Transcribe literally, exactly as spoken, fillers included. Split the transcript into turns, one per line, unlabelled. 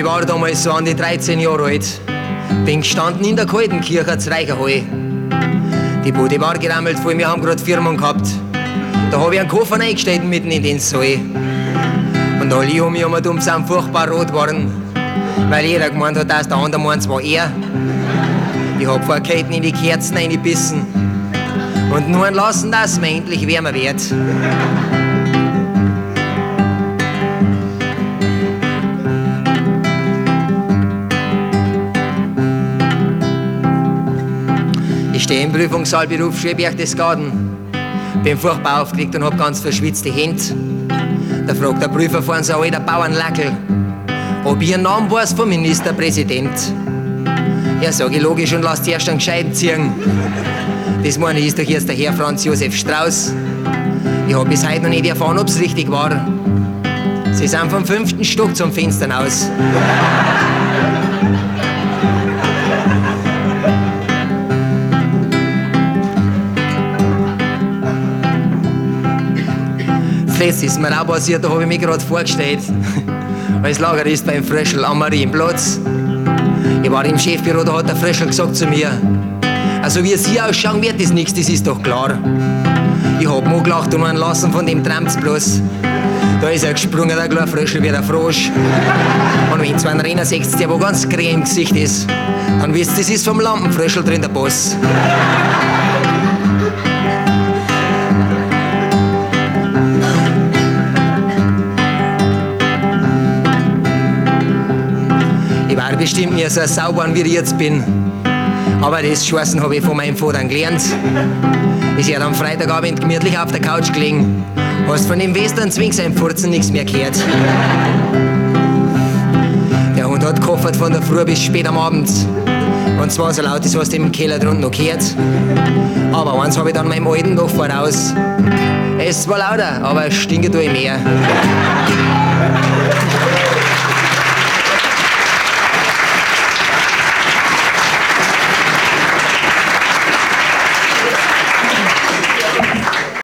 Ich war damals so an die dreizehn Jahre alt. Bin gestanden in der kalten Kirche zu Reicherhall. Die Bude war gerammelt voll, wir haben grad Firmen gehabt. Da hab ich einen Koffer eingestellt mitten in den Saal. Und alle um mich herum sind furchtbar rot geworden, weil jeder gemeint hat, dass der andere meint, es war er. Ich hab vor Käten in die Kerzen eingebissen und nur lassen, dass es mir endlich wärmer wird. Ich stehe im Prüfungssaal Berufsschule Berchtesgaden. Bin furchtbar aufgeregt und hab ganz verschwitzte Hände. Da fragt der Prüfer von so alter Bauernlackel, ob ich einen Namen weiß vom Ministerpräsident. Ja, sag ich logisch und lass zuerst einen Gescheiten ziehen. Das meine ist doch jetzt der Herr Franz Josef Strauß. Ich hab bis heute noch nicht erfahren, ob's richtig war. Sie sind vom fünften Stock zum Fenster aus. Das letzte ist mir auch passiert, da habe ich mich gerade vorgestellt. Als Lagerist beim Fröschl am Marienplatz. Ich war im Chefbüro, da hat der Fröschl gesagt zu mir, also wie es hier ausschauen wird, ist nichts, das ist doch klar. Ich hab mir gelacht und einen lassen von dem trampt's bloß. Da ist er gesprungen, der kleine Fröschl wie der Frosch. Und wenn so ein Renner seht, der wo ganz grün im Gesicht ist, dann wisst ihr, das ist vom Lampenfröschl drin der Boss. Ich war bestimmt nie so sauber, wie ich jetzt bin. Aber das Scheißen habe ich von meinem Vater gelernt. Ist ja am Freitagabend gemütlich auf der Couch gelegen. Hast von dem Western zwings ein Furzen nichts mehr gehört. Der Hund hat gekoffert von der Früh bis spät am Abend. Und zwar so laut, das hast du im Keller drunten noch gehört. Aber eins habe ich dann meinem Alten noch voraus. Es ist zwar lauter, aber es stinkt da im Meer.